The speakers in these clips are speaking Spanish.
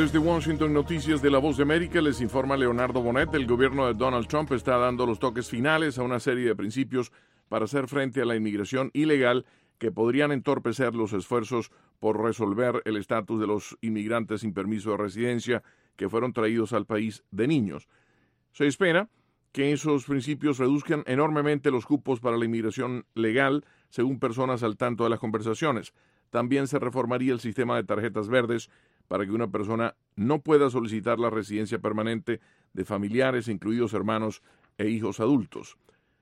Desde Washington, Noticias de La Voz de América, les informa Leonardo Bonet. El gobierno de Donald Trump está dando los toques finales a una serie de principios para hacer frente a la inmigración ilegal que podrían entorpecer los esfuerzos por resolver el estatus de los inmigrantes sin permiso de residencia que fueron traídos al país de niños. Se espera que esos principios reduzcan enormemente los cupos para la inmigración legal, según personas al tanto de las conversaciones. También se reformaría el sistema de tarjetas verdes para que una persona no pueda solicitar la residencia permanente de familiares, incluidos hermanos e hijos adultos.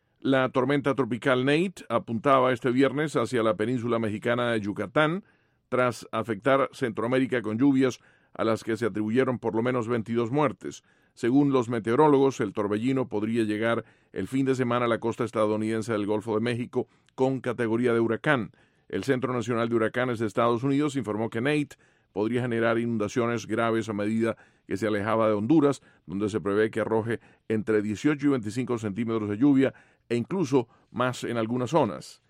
La tormenta tropical Nate apuntaba este viernes hacia la península mexicana de Yucatán, tras afectar Centroamérica con lluvias a las que se atribuyeron por lo menos 22 muertes. Según los meteorólogos, el torbellino podría llegar el fin de semana a la costa estadounidense del Golfo de México con categoría de huracán. El Centro Nacional de Huracanes de Estados Unidos informó que Nate podría generar inundaciones graves a medida que se alejaba de Honduras, donde se prevé que arroje entre 18 y 25 centímetros de lluvia e incluso más en algunas zonas.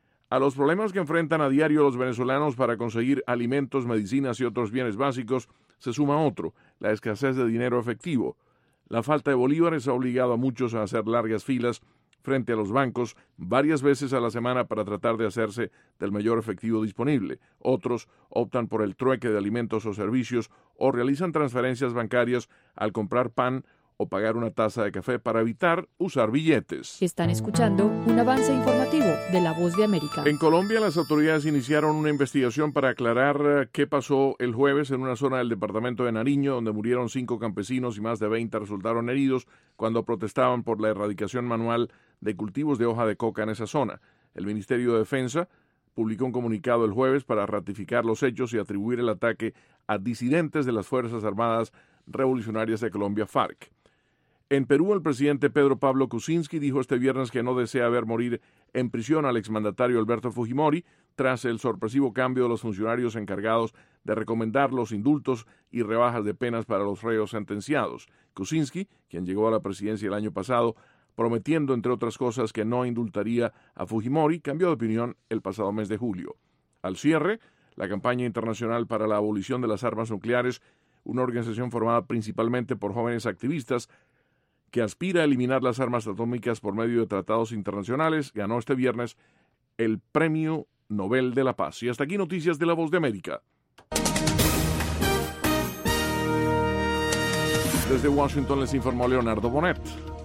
A los problemas que enfrentan a diario los venezolanos para conseguir alimentos, medicinas y otros bienes básicos, se suma otro, la escasez de dinero efectivo. La falta de bolívares ha obligado a muchos a hacer largas filas frente a los bancos varias veces a la semana para tratar de hacerse del mayor efectivo disponible. Otros optan por el trueque de alimentos o servicios o realizan transferencias bancarias al comprar pan o pagar una taza de café para evitar usar billetes. Están escuchando un avance informativo de La Voz de América. En Colombia, las autoridades iniciaron una investigación para aclarar qué pasó el jueves en una zona del departamento de Nariño, donde murieron 5 campesinos y más de 20 resultaron heridos cuando protestaban por la erradicación manual de cultivos de hoja de coca en esa zona. El Ministerio de Defensa publicó un comunicado el jueves para ratificar los hechos y atribuir el ataque a disidentes de las Fuerzas Armadas Revolucionarias de Colombia, FARC. En Perú, el presidente Pedro Pablo Kuczynski dijo este viernes que no desea ver morir en prisión al exmandatario Alberto Fujimori tras el sorpresivo cambio de los funcionarios encargados de recomendar los indultos y rebajas de penas para los reos sentenciados. Kuczynski, quien llegó a la presidencia el año pasado, prometiendo, entre otras cosas, que no indultaría a Fujimori, cambió de opinión el pasado mes de julio. Al cierre, la campaña internacional para la abolición de las armas nucleares, una organización formada principalmente por jóvenes activistas, que aspira a eliminar las armas atómicas por medio de tratados internacionales, ganó este viernes el Premio Nobel de la Paz. Y hasta aquí Noticias de La Voz de América. Desde Washington les informó Leonardo Bonet.